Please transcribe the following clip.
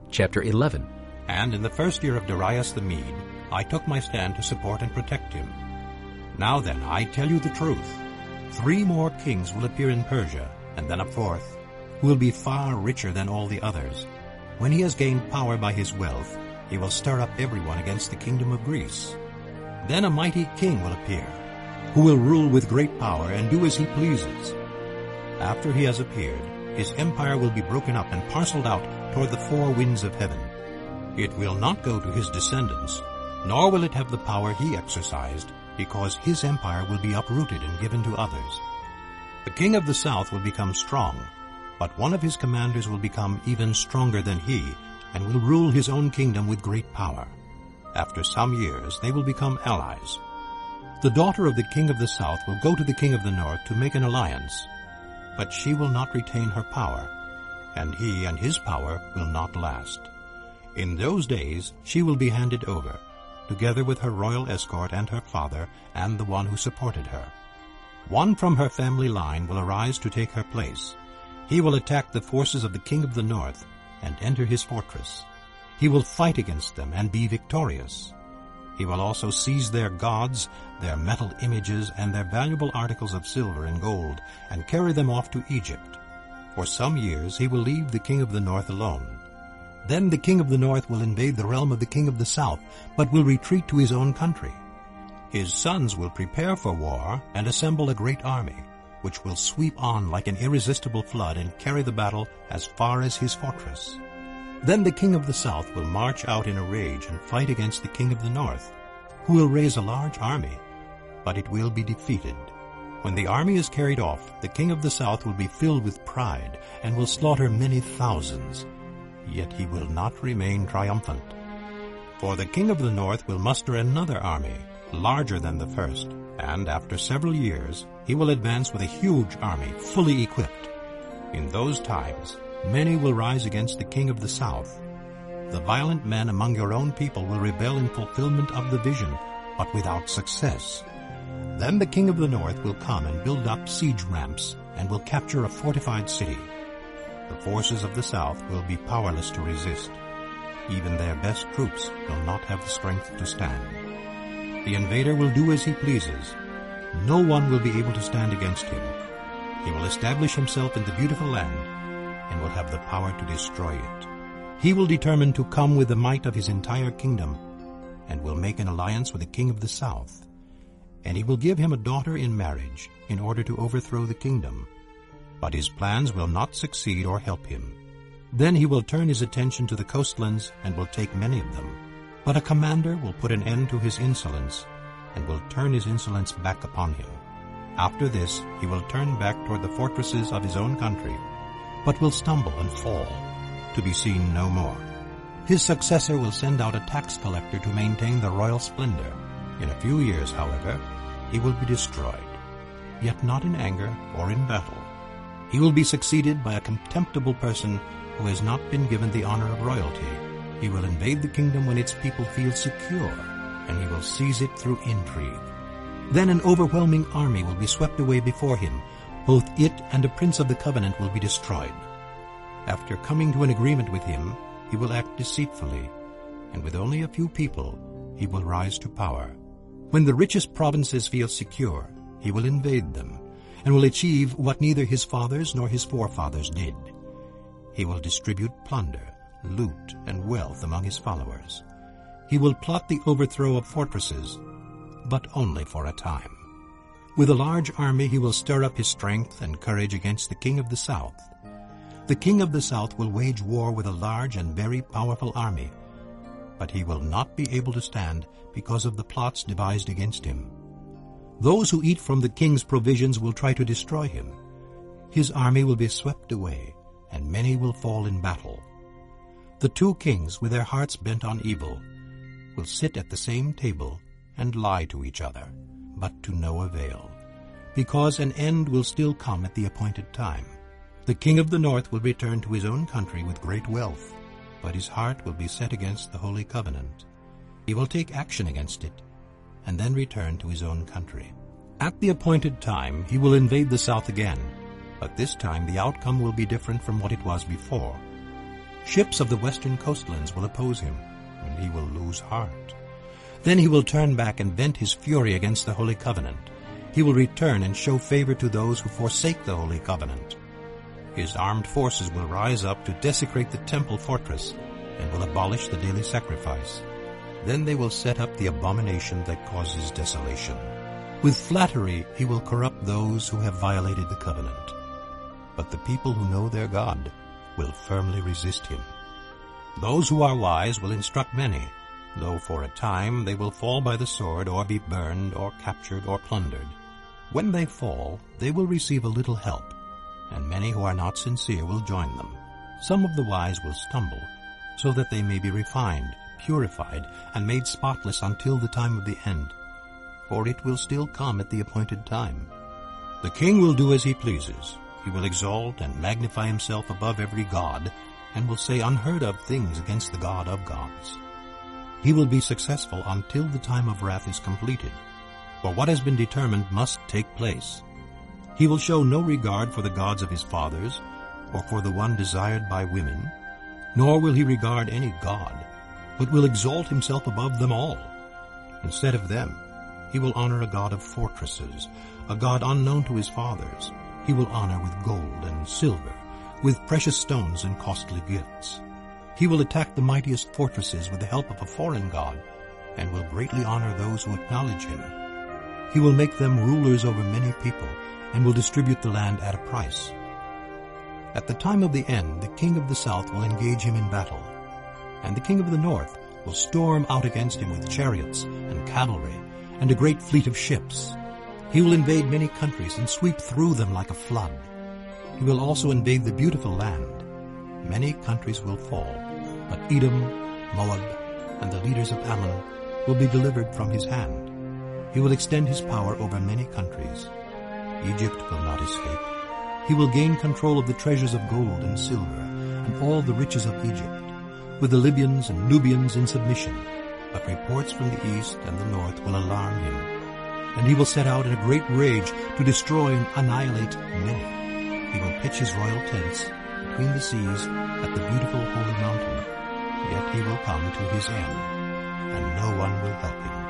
Chapter 11. And in the first year of Darius the Mede, I took my stand to support and protect him. Now then, I tell you the truth. 3 more kings will appear in Persia, and then a 4th, who will be far richer than all the others. When he has gained power by his wealth, he will stir up everyone against the kingdom of Greece. Then a mighty king will appear, who will rule with great power and do as he pleases. After he has appeared, his empire will be broken up and parceled out toward the 4 winds of heaven. It will not go to his descendants, nor will it have the power he exercised, because his empire will be uprooted and given to others. The king of the south will become strong, but one of his commanders will become even stronger than he, and will rule his own kingdom with great power. After some years they will become allies. The daughter of the king of the south will go to the king of the north to make an alliance, but she will not retain her power, and he and his power will not last. In those days she will be handed over, together with her royal escort and her father and the one who supported her. One from her family line will arise to take her place. He will attack the forces of the king of the north and enter his fortress. He will fight against them and be victorious. He will also seize their gods, their metal images, and their valuable articles of silver and gold, and carry them off to Egypt. For some years he will leave the king of the north alone. Then the king of the north will invade the realm of the king of the south, but will retreat to his own country. His sons will prepare for war and assemble a great army, which will sweep on like an irresistible flood and carry the battle as far as his fortress. Then the king of the south will march out in a rage and fight against the king of the north, who will raise a large army, but it will be defeated. When the army is carried off, the king of the south will be filled with pride and will slaughter many thousands. Yet he will not remain triumphant. For the king of the north will muster another army, larger than the first, and after several years he will advance with a huge army, fully equipped. In those times many will rise against the king of the south. The violent men among your own people will rebel in fulfillment of the vision, but without success. Then the king of the north will come and build up siege ramps, and will capture a fortified city. The forces of the south will be powerless to resist. Even their best troops will not have the strength to stand. The invader will do as he pleases. No one will be able to stand against him. He will establish himself in the beautiful land, and will have the power to destroy it. He will determine to come with the might of his entire kingdom, and will make an alliance with the king of the south. And he will give him a daughter in marriage in order to overthrow the kingdom. But his plans will not succeed or help him. Then he will turn his attention to the coastlands and will take many of them. But a commander will put an end to his insolence, and will turn his insolence back upon him. After this he will turn back toward the fortresses of his own country, but will stumble and fall, to be seen no more. His successor will send out a tax collector to maintain the royal splendor. In a few years, however, he will be destroyed, yet not in anger or in battle. He will be succeeded by a contemptible person who has not been given the honor of royalty. He will invade the kingdom when its people feel secure, and he will seize it through intrigue. Then an overwhelming army will be swept away before him. Both it and a prince of the covenant will be destroyed. After coming to an agreement with him, he will act deceitfully, and with only a few people he will rise to power. When the richest provinces feel secure, he will invade them, and will achieve what neither his fathers nor his forefathers did. He will distribute plunder, loot, and wealth among his followers. He will plot the overthrow of fortresses, but only for a time. With a large army he will stir up his strength and courage against the king of the south. The king of the south will wage war with a large and very powerful army, but he will not be able to stand because of the plots devised against him. Those who eat from the king's provisions will try to destroy him. His army will be swept away, and many will fall in battle. The 2 kings, with their hearts bent on evil, will sit at the same table and lie to each other, but to no avail, because an end will still come at the appointed time. The king of the north will return to his own country with great wealth, but his heart will be set against the holy covenant. He will take action against it, and then return to his own country. At the appointed time he will invade the south again, but this time the outcome will be different from what it was before. Ships of the western coastlands will oppose him, and he will lose heart. Then he will turn back and vent his fury against the Holy Covenant. He will return and show favor to those who forsake the Holy Covenant. His armed forces will rise up to desecrate the temple fortress and will abolish the daily sacrifice. Then they will set up the abomination that causes desolation. With flattery he will corrupt those who have violated the covenant. But the people who know their God will firmly resist him. Those who are wise will instruct many, though for a time they will fall by the sword or be burned or captured or plundered. When they fall, they will receive a little help, and many who are not sincere will join them. Some of the wise will stumble, so that they may be refined, purified, and made spotless until the time of the end. For it will still come at the appointed time. The king will do as he pleases. He will exalt and magnify himself above every god, and will say unheard-of things against the God of gods. He will be successful until the time of wrath is completed, for what has been determined must take place. He will show no regard for the gods of his fathers, or for the one desired by women, nor will he regard any god, but will exalt himself above them all. Instead of them, he will honor a god of fortresses, a god unknown to his fathers. He will honor with gold and silver, with precious stones and costly gifts. He will attack the mightiest fortresses with the help of a foreign god, and will greatly honor those who acknowledge him. He will make them rulers over many people, and will distribute the land at a price. At the time of the end, the king of the south will engage him in battle, and the king of the north will storm out against him with chariots and cavalry, and a great fleet of ships. He will invade many countries and sweep through them like a flood. He will also invade the beautiful land. Many countries will fall, but Edom, Moab, and the leaders of Ammon will be delivered from his hand. He will extend his power over many countries. Egypt will not escape. He will gain control of the treasures of gold and silver, and all the riches of Egypt, with the Libyans and Nubians in submission. But reports from the east and the north will alarm him, and he will set out in a great rage to destroy and annihilate many. He will pitch his royal tents between the seas at the beautiful holy mountain. Yet he will come to his end, and no one will help him.